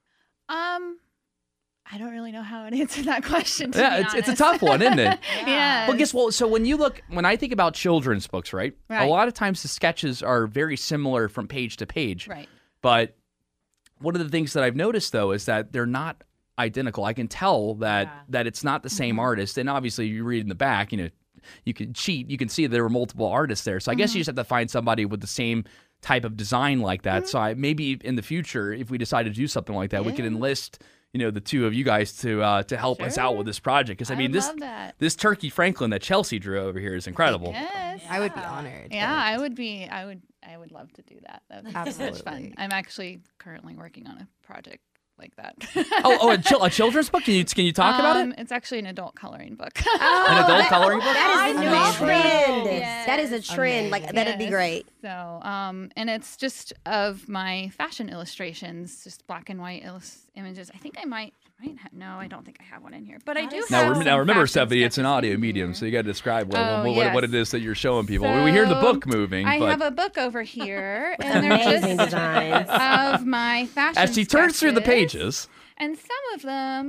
Um, I don't really know how to answer that question. To Yeah, be it's it's a honest. tough one, isn't it? Yeah. Well, guess what? So when you look, when I think about children's books, right? Right. A lot of times the sketches are very similar from page to page. Right. But one of the things that I've noticed though is that they're not identical. I can tell that that it's not the same Mm-hmm. artist. And obviously, you read in the back, you know, you can cheat. You can see there were multiple artists there. So I guess you just have to find somebody with the same type of design like that. So I, maybe in the future, if we decide to do something like that, we could enlist, you know, the two of you guys to uh, to help us out with this project. Because I I mean, would this love that. this Turkey Franklin that Chelsea drew over here is incredible. Yes. I would be honored. Yeah, I would be. I would. I would love to do that. That would be so much fun. Absolutely. I'm actually currently working on a project like that. oh, oh, a, chil- a children's book? Can you can you talk about Um, it? It's actually an adult coloring book. An adult coloring book? That is a new Amazing. trend. Yes. That is a trend. Like that'd be Yes. great. So, um, and it's just of my fashion illustrations, just black and white illus- images. I think I might, might have, no, I don't think I have one in here, but I do Now, have rem- some now remember, fashion Stephanie, it's an sketches audio in medium, here. so you got to describe what, Oh, what, what, what it yes. is that you're showing people. we hear the book So, moving, I but have a book over here, and they're Amazing just designs. of my fashion as she turns through the sketches. pages, And some of them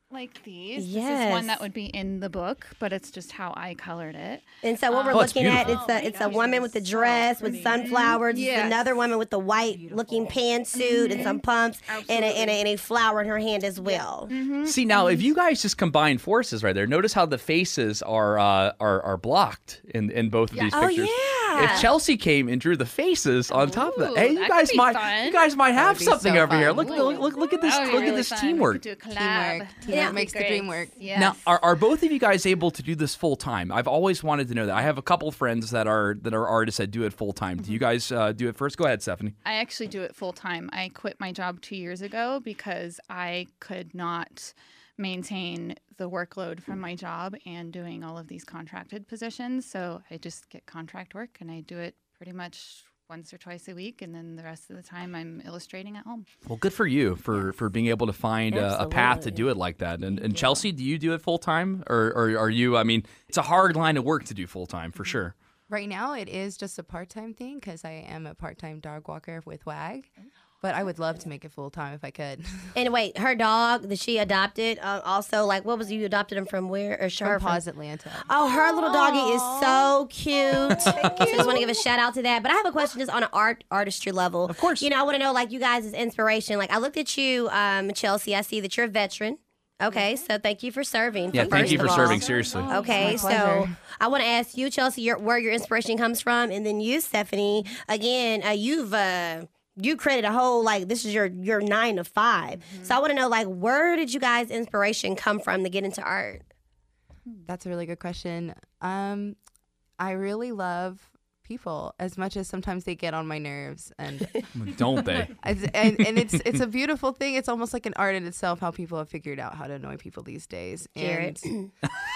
like these. Yes. This is one that would be in the book, but it's just how I colored it. And so what Um, we're Oh, it's looking at, beautiful. it's a it's a woman with a dress with sunflowers. It's Yes. another woman with a white looking pantsuit and some pumps and a, and, a, and a flower in her hand as well. See, now, if you guys just combine forces right there, notice how the faces are uh, are, are blocked in, in both of these Oh, pictures. yeah. If Chelsea came and drew the faces on top of that, Ooh, hey, you that guys could be might fun. you guys might That have would be something so over here. fun. Look, look, look, look at this, That would be look at really this fun. teamwork. We could do a collab. Teamwork. Teamwork makes the Great. dream work. Yes. Now, are, are both of you guys able to do this full time? I've always wanted to know that. I have a couple friends that are that are artists that do it full time. Do you guys uh, do it first? Go ahead, Stephanie. I actually do it full time. I quit my job two years ago because I could not maintain the workload from my job and doing all of these contracted positions. So I just get contract work and I do it pretty much once or twice a week, and then the rest of the time I'm illustrating at home. Well, good for you for, for being able to find a, a path to Absolutely. do it like that. And, and Chelsea, do you do it full time, or, or are you? I mean, it's a hard line of work to do full time for sure. Right now, it is just a part-time thing because I am a part-time dog walker with WAG. But I would love to make it full-time if I could. And wait, her dog that she adopted, uh, also, like, what was it, you adopted him from where? Or From her Paws Atlanta. Oh, her little doggy is so cute. So I just want to give a shout out to that. But I have a question just on an art artistry level. Of course. You know, I want to know, like, you guys' inspiration. Like, I looked at you, um, Chelsea. I see that you're a veteran. Okay, so thank you for serving. Yeah, thank first you for of all. serving, seriously. Okay, It's my so pleasure. I want to ask you, Chelsea, your, where your inspiration comes from, and then you, Stephanie. Again, uh, you've uh, you created a whole like this is your your nine to five. So I want to know, like, where did you guys' inspiration come from to get into art? That's a really good question. Um, I really love people as much as sometimes they get on my nerves, and Don't they? As- and, and it's it's a beautiful thing. It's almost like an art in itself how people have figured out how to annoy people these days. Jared. And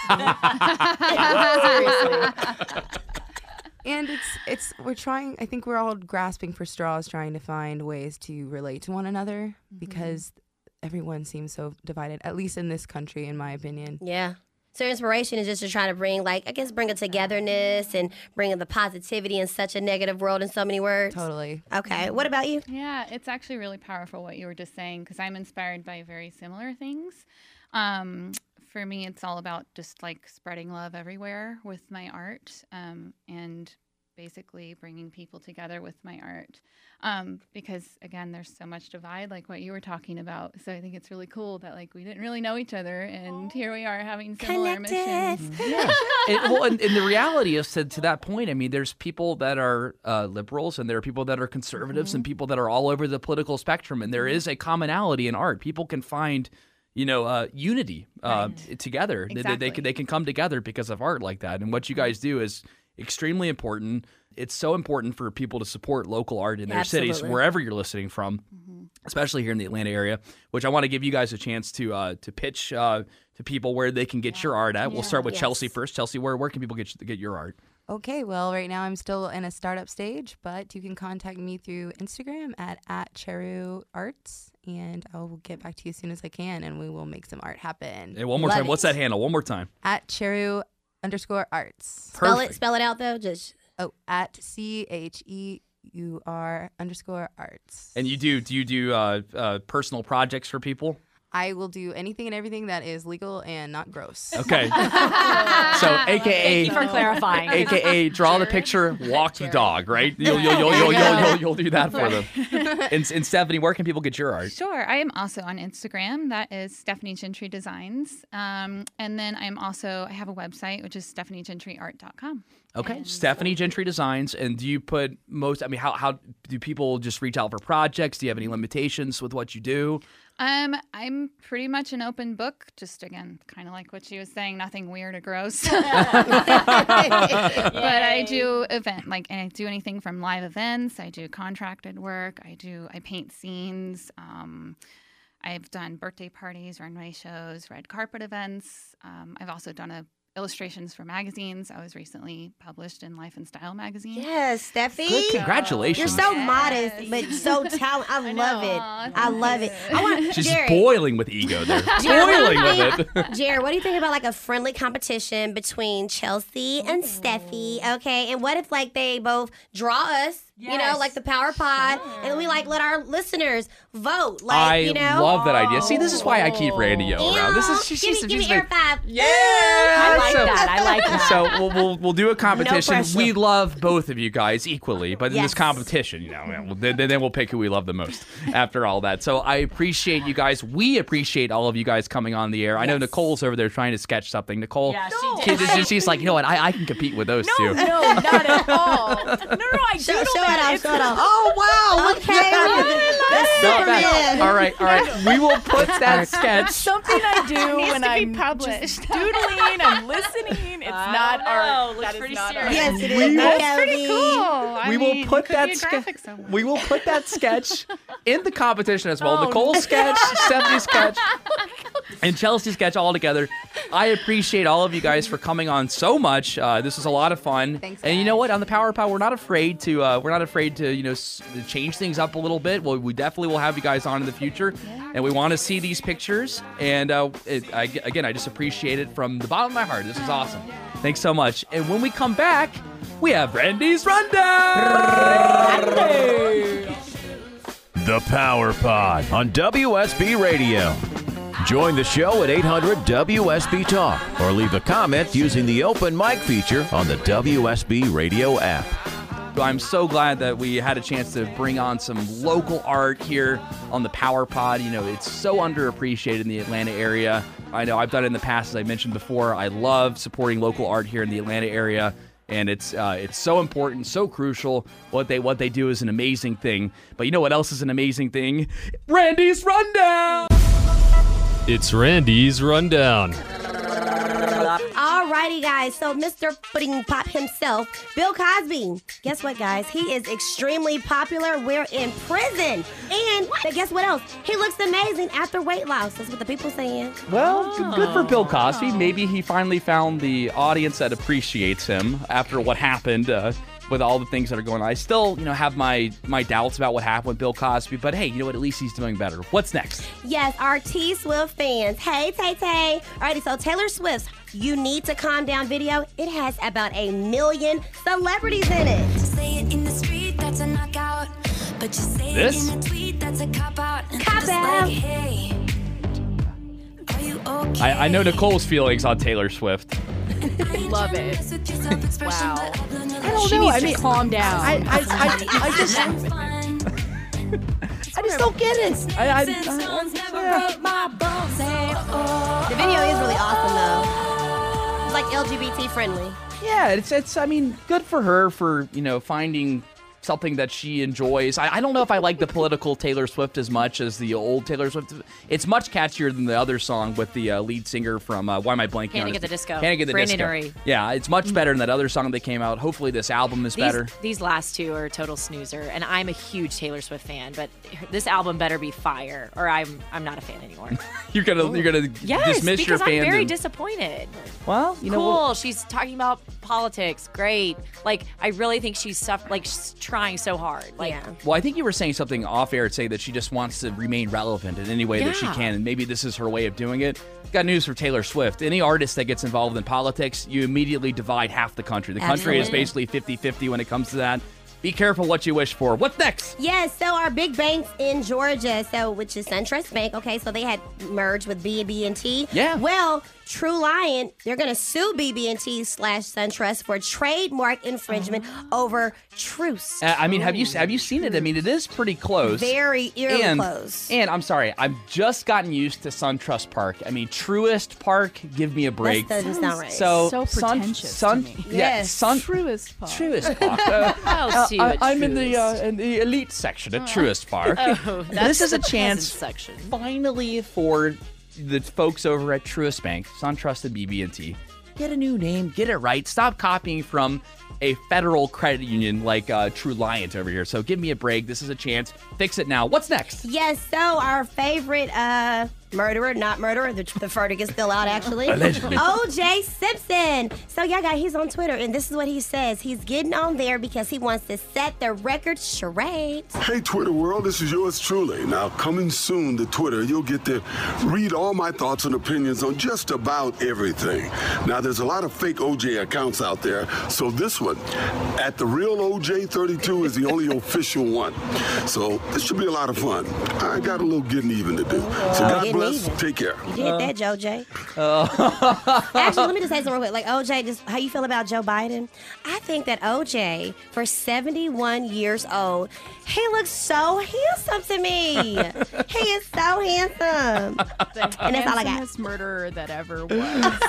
And it's it's we're trying. I think we're all grasping for straws, trying to find ways to relate to one another because everyone seems so divided. At least in this country, in my opinion. Yeah. So your inspiration is just to try to bring, like, I guess, bring a togetherness and bring the positivity in such a negative world in so many words. Totally. Okay. What about you? Yeah, it's actually really powerful what you were just saying because I'm inspired by very similar things. Um, for me, it's all about just like spreading love everywhere with my art um, and basically bringing people together with my art. Um, because again, there's so much divide, like what you were talking about. So I think it's really cool that like we didn't really know each other, and here we are having similar missions. Yeah. and, well, and, and the reality is, to, to that point, I mean, there's people that are uh, liberals, and there are people that are conservatives, Mm-hmm. and people that are all over the political spectrum, and there is a commonality in art. People can find, you know, uh, unity uh, together. They- They, they, Exactly. can, they can come together because of art like that. And what you guys do is extremely important. It's so important for people to support local art in their cities, Absolutely. wherever you're listening from, especially here in the Atlanta area, which I want to give you guys a chance to uh, to pitch uh, to people where they can get your art at. We'll start with Yes. Chelsea first. Chelsea, where, where can people get get your art? Okay, well, right now I'm still in a startup stage, but you can contact me through Instagram at, at Cheru Arts, and I'll get back to you as soon as I can, and we will make some art happen. Hey, one more Love time. it. What's that handle? One more time. At Cheru underscore arts. Spell it. Perfect. Spell it out though. Just Oh, at C H E U R underscore arts. And you do do you do uh, uh, personal projects for people? I will do anything and everything that is legal and not gross. Okay. So, A K A Thank you for clarifying. A K A draw the picture, walk the dog, right? You'll you'll you'll you'll, you'll, you'll, you'll do that for them. And, and Stephanie, where can people get your art? Sure. I am also on Instagram. That is Stephanie Gentry Designs. Um, and then I'm also, I have a website, which is stephanie gentry art dot com. Okay, Stephanie Gentry Designs. And do you put most? I mean, how how do people just reach out for projects? Do you have any limitations with what you do? Um, I'm pretty much an open book. Just again, kind of like what she was saying, nothing weird or gross. But I do event like, and I do anything from live events. I do contracted work. I do, I paint scenes. Um, I've done birthday parties, runway shows, red carpet events. Um, I've also done a illustrations for magazines. I was recently published in Life and Style magazine. yes, Steffi. Good, congratulations. You're so modest, but so talented. I love it. Aw, I love it. I want She's Jared. boiling with ego there. Jared, boiling what do you with it. think- Jared, what do you think about like a friendly competition between Chelsea and Steffi? Okay, and what if like they both draw us You know, like the Power Pod, sure. and we like let our listeners vote. Like, I you know, love that idea. See, this is why I keep Randy O around. This is she, give she's, me, give she's me like, air five. Yeah, I like so, that. I like that. So we'll we'll, we'll do a competition. pressure. We love both of you guys equally, but in Yes. this competition, you know, we'll, then, then we'll pick who we love the most after all that. So I appreciate you guys. We appreciate all of you guys coming on the air. I know Yes. Nicole's over there trying to sketch something. Nicole, Yeah, she she did. she- she's like, you know what? I, I can compete with those No, two. no, not at all. No, no, I Show, doodled show it off, It's- show it off. Oh wow! Look Okay, at that's No, Superman. that- all right, all right. We will put that sketch. Something I do needs when to be I'm published. just doodling, I'm listening. It's not know. art. Looks That is pretty not serious. art. Yes, it is. We will- That's Pretty cool. I we mean, will put could be that a sketch. graphic somewhere. We will put that sketch in the competition as well. Oh, Nicole's sketch, Stephanie's sketch, and Chelsea's sketch all together. I appreciate all of you guys for coming on so much. Uh, this was a lot of fun. Thanks, and you guys. know what? On the Power Pile, we're not afraid to. Uh, we're not afraid to. You know, s- change things up a little bit. Well, we definitely will have you guys on in the future, and we want to see these pictures. And uh, it, I, again, I just appreciate it from the bottom of my heart. This is awesome. Thanks so much. And when we come back, we have Randy's Rundown. The Power Pod on W S B Radio. Join the show at eight hundred W S B Talk or leave a comment using the open mic feature on the W S B Radio app. I'm so glad that we had a chance to bring on some local art here on the Power Pod. You know, it's so underappreciated in the Atlanta area. I know I've done it in the past, as I mentioned before. I love supporting local art here in the Atlanta area, and it's uh, it's so important, so crucial. What they what they do is an amazing thing. But you know what else is an amazing thing? Randy's Rundown. It's Randy's Rundown. Alrighty, guys. So Mister Pudding Pop himself, Bill Cosby. Guess what, guys? He is extremely popular. We're in prison. And but guess what else? He looks amazing after weight loss. That's what the people saying. Well, g- good for Bill Cosby. Maybe he finally found the audience that appreciates him after what happened uh, with all the things that are going on. I still, you know, have my my doubts about what happened with Bill Cosby, but hey, you know what? At least he's doing better. What's next? Yes, our T Swift fans. Hey, Tay Tay. Alrighty, so Taylor Swift's You Need to Calm Down video, it has about a million celebrities in it. Say it in the street, that's a knockout. But you say This? it in a tweet, that's a cop out. And Cop I'm just out. like, hey, are you okay? I, I know Nicole's feelings on Taylor Swift. Love it. Wow. I don't she know. Needs I to mean, calm down. I, I, I, I just, I just don't get it. I, I, I, The video is really awesome, though. It's like L G B T friendly. yeah, it's it's. I mean, good for her for you know finding something that she enjoys. I, I don't know if I like the political Taylor Swift as much as the old Taylor Swift. It's much catchier than the other song with the uh, lead singer from uh, Why Am I Blanking? Panic on at the Disco. Panic at the Brandon Disco. Urie. Yeah, it's much better than that other song that came out. Hopefully, this album is These, better. these last two are a total snoozer, and I'm a huge Taylor Swift fan, but this album better be fire, or I'm I'm not a fan anymore. You're gonna you're gonna Yes, dismiss because your I'm fandom. very disappointed. Well, you know, cool. we'll- She's talking about politics. Great. Like, I really think she's suff- like she's trying so hard. Like, Yeah. Well, I think you were saying something off air, saying that she just wants to remain relevant in any way that she Yeah. can, and maybe this is her way of doing it. Got news for Taylor Swift. Any artist that gets involved in politics, you immediately divide half the country. The country is Absolutely. basically fifty-fifty when it comes to that. Be careful what you wish for. What's next? Yes, so our big banks in Georgia, so which is SunTrust Bank, okay, so they had merged with B and T. Yeah. Well, True Lion, they're going to sue B and T slash SunTrust for trademark infringement over Truce. Uh, I mean, have you have you seen it? I mean, it is pretty close. Very eerily and, close. And I'm sorry, I've just gotten used to SunTrust Park. I mean, Truist Park, give me a break. That doesn't sound right. So, So Sun, pretentious Sun, to me. Yeah, Yes. Sun, Truest Park. Truist Park. Uh, I'll uh, see you I, at I'm in the uh, Truist. in the elite section at Truist Park. Oh, this that's is a the chance, peasant section. finally, for the folks over at Truist Bank, SunTrust and B B and T, get a new name, get it right. Stop copying from a federal credit union like uh, True Liant over here. So give me a break. This is a chance. Fix it now. What's next? Yes, so our favorite uh, murderer, not murderer. The, the verdict is still out, actually. Allegedly. O J Simpson. So, yeah, guys, he's on Twitter, and this is what he says. He's getting on there because he wants to set the record straight. Hey, Twitter world, this is yours truly. Now, coming soon to Twitter, you'll get to read all my thoughts and opinions on just about everything. Now, there's a lot of fake O J accounts out there, so this one, at the real O J thirty-two, is the only official one. So this should be a lot of fun. I got a little getting even to do. So God Getting bless. even. Take care. You did that, Joe J. Uh, Actually, let me just say something real quick. Like, O J, just how you feel about Joe Biden? I think that O J, for seventy-one years old, he looks so handsome to me. He is so handsome. The And that's all I got. handsomest murderer that ever was.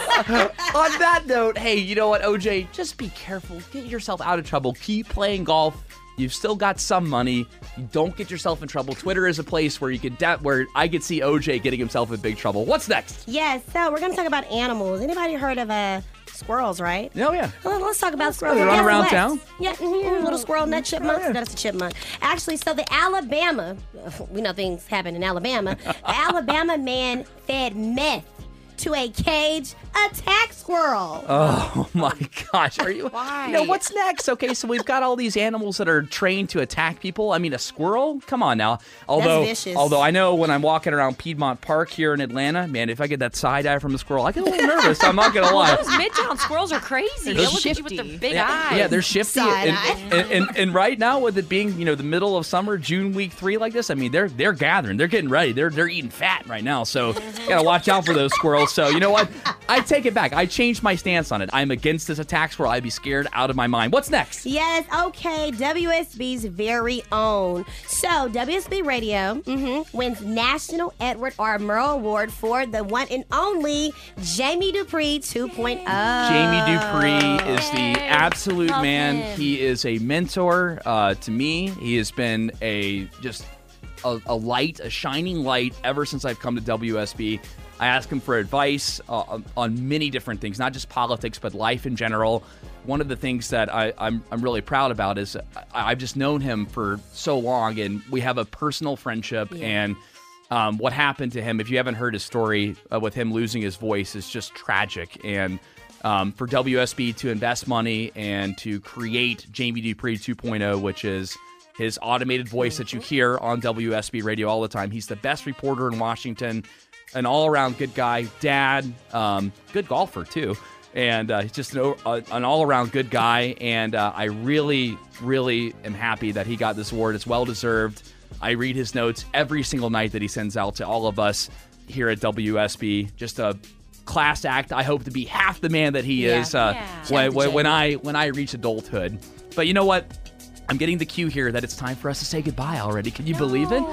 On that note, hey, you know what, O J? Just be careful. Get yourself out of trouble. Keep playing golf. You've still got some money. You don't get yourself in trouble. Twitter is a place where you could de- where I could see O J getting himself in big trouble. What's next? Yes, so we're going to talk about animals. Anybody heard of uh, squirrels, right? Oh, yeah. Well, let's talk about squirrels. They run Guess around what? town? Yeah, mhm, little squirrel nut chipmunk. That's a chipmunk. Actually, so the Alabama, we know things happen in Alabama. The Alabama man fed meth to a cage attack squirrel. Oh my gosh. Are you Why? You know, what's next? Okay, so we've got all these animals that are trained to attack people. I mean, a squirrel? Come on now. Although vicious. although I know when I'm walking around Piedmont Park here in Atlanta, man, if I get that side eye from the squirrel, I get a little nervous. I'm not gonna lie. Those midtown squirrels are crazy. They They're look at you with their big yeah, eyes. Yeah, they're shifty. Side And, eye. and, and, and right now, with it being, you know, the middle of summer, June week three like this, I mean, they're they're gathering. They're getting ready. They're they're eating fat right now. So gotta watch out for those squirrels. So you know what? I take it back. I changed my stance on it. I'm against this attack squirrel. I'd be scared out of my mind. What's next? Yes, okay, W S B's very own. So, W S B Radio mm-hmm, wins National Edward R. Murrow Award for the one and only Jamie Dupree two point oh. Jamie Dupree is the absolute Love man. him. He is a mentor uh, to me. He has been a just a, a light, a shining light ever since I've come to W S B. I ask him for advice uh, on, on many different things, not just politics, but life in general. One of the things that I, I'm, I'm really proud about is I, I've just known him for so long, and we have a personal friendship. Yeah. And um, what happened to him, if you haven't heard his story uh, with him losing his voice, is just tragic. And um, for W S B to invest money and to create Jamie Dupree two point oh, which is his automated voice that you hear on W S B Radio all the time. He's the best reporter in Washington. An all-around good guy, dad, um, good golfer too, and uh, he's just an, uh, an all-around good guy. And uh, I really, really am happy that he got this award. It's well-deserved. I read his notes every single night that he sends out to all of us here at W S B. Just a class act. I hope to be half the man that he Yeah. is uh, Yeah. when, when, when I when I reach adulthood. But you know what? I'm getting the cue here that it's time for us to say goodbye already. Can you believe it?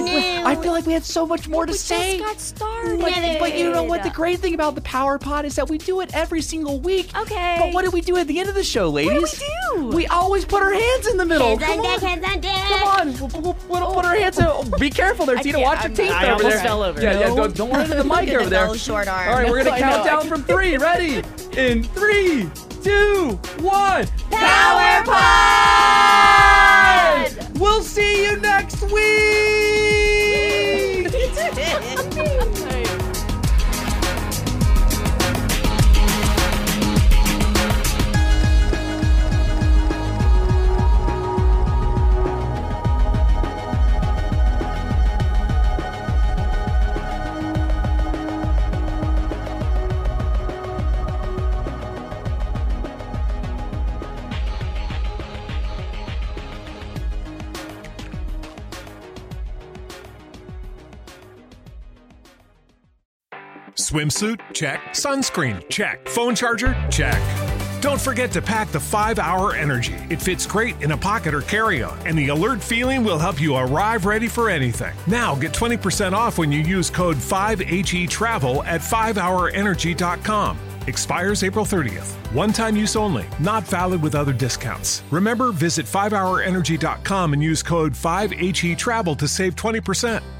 I feel like we had so much more to We say. just got started. But, but you know what? The great thing about the Power Pod is that we do it every single week. Okay. But what do we do at the end of the show, ladies? What do we do? We always put our hands in the middle. Hands Come on on. deck, hands on deck. Come on. We'll, we'll, we'll put our hands in. Oh, be careful there, I Tina. can't- Watch your I'm teeth not- over I almost there. fell over. Yeah, yeah. No. Don't, don't run into the mic Look at over the there. old short arm. All right, we're going I to count know. down from three. Ready? In three, two, one. Power Pod! We'll see you next week! Swimsuit? Check. Sunscreen? Check. Phone charger? Check. Don't forget to pack the five hour Energy. It fits great in a pocket or carry-on, and the alert feeling will help you arrive ready for anything. Now get twenty percent off when you use code five H E travel at five hour energy dot com. Expires April thirtieth. One-time use only. Not valid with other discounts. Remember, visit five hour energy dot com and use code five H E travel to save twenty percent.